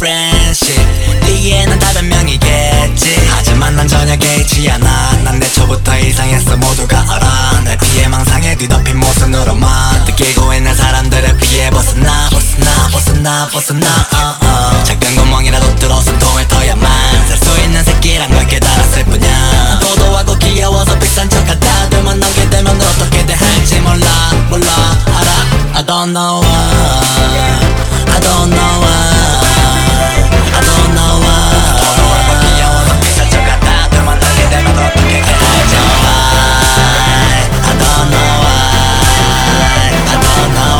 friendship 네게는 다 변명이겠지 하지만 난 전혀 개의치 않아 난 내 초부터 이상했어 모두가 알아 날 피해 망상에 뒤덮인 모순으로만 느끼고 있는 사람들을 피해 벗어나 작은 구멍이라도 뚫어서 통을 터야만 살 수 있는 새끼란 걸 깨달았을 뿐이야 도도하고 귀여워서 비싼 척하다 들만 남게 되면 어떻게 대할지 몰라 알아 I don't know why I don't know why I don't know why 도도하고 귀여워서 비싼 척하다 들만 남게 되면 어떻게 대할지 몰라 I don't know why I don't know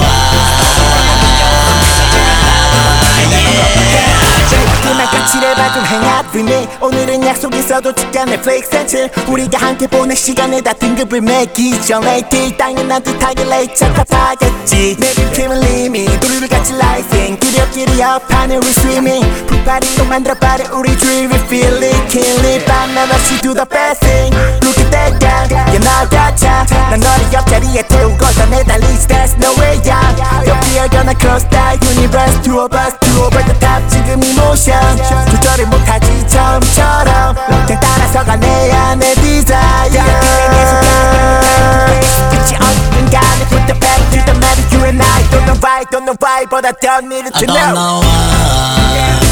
그날 까칠해 봐준 행압 위니 오늘은 약속 있어도 직장 넷플릭스 센치 우리가 함께 보낸 시간에 다 등급을 매기 전에 딜 당연한 듯하게 레이트 착각하겠지 내 뷰티는 리미 우리를 같이 라이싱 끼리업 하늘 위 스위밍 풀파리 또 만들어봐래 우리 dreamy feel it kill it 밤낮 없이 do the best thing Look at that guy 나 같아 난 너를 옆자리에 태우고서 내달리지 there's no way out You're here gonna cross that universe two of us over the top 지금 이 motion 조절을 못하지 처음처럼 그냥 따라서가 내 안의 desire 끝이 어디든 간에 put the back to the matter you and I don't know why but I don't need it to know I don't know why